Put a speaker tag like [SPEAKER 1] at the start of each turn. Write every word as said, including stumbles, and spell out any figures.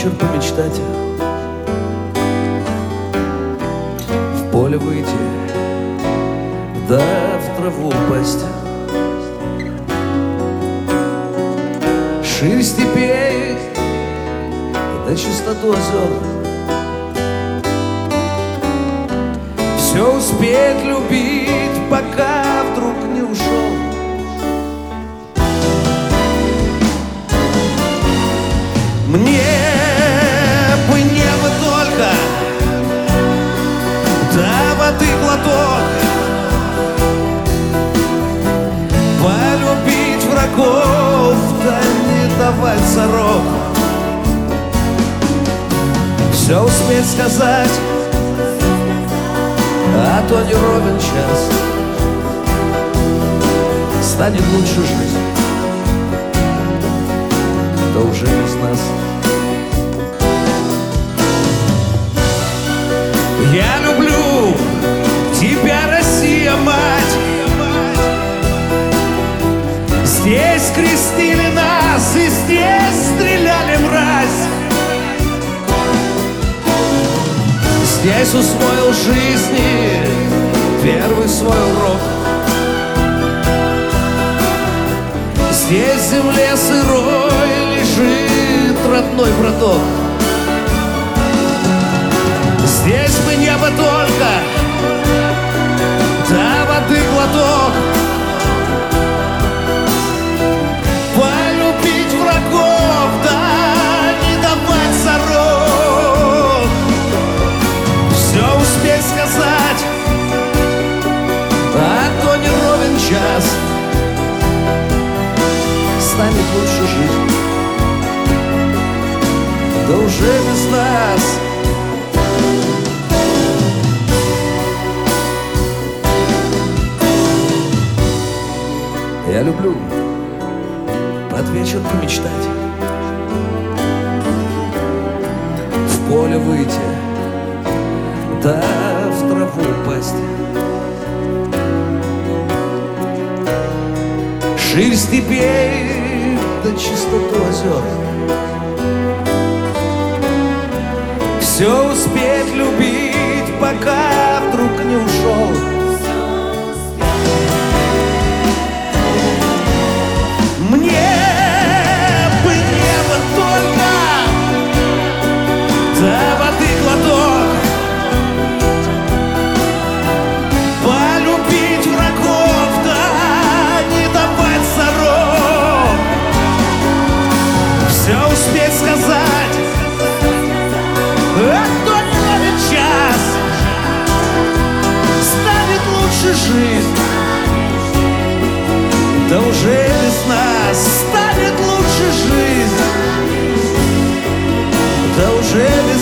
[SPEAKER 1] вечер помечтать, в поле выйти, да в траву упасть. Ширь степей, да чистоту озер, все успеть любить, пока вдруг не ушел. Мне бы небо только, да воды глоток, полюбить врагов, да не давать зарок. Все успеть сказать, а то не ровен час, станет лучше жить, да уже без нас. Я люблю тебя, Россия, мать. Здесь крестили нас и здесь стреляли мразь. Здесь усвоил жизни первый свой урок. Здесь в земле сырой лежит родной браток. Здесь бы небо только, да воды глоток, полюбить врагов, да не давать зарок. Все успеть сказать, а то не ровен час, станет лучше жить, да уже без нас. Я люблю под вечер помечтать, в поле выйти, да в траву упасть. Ширь степей, да чистоту озер, все успеть любить, пока вдруг не ушел. Успеть сказать, а то не ровен час, станет лучше жить, да уже без нас. Станет лучше жить, да уже без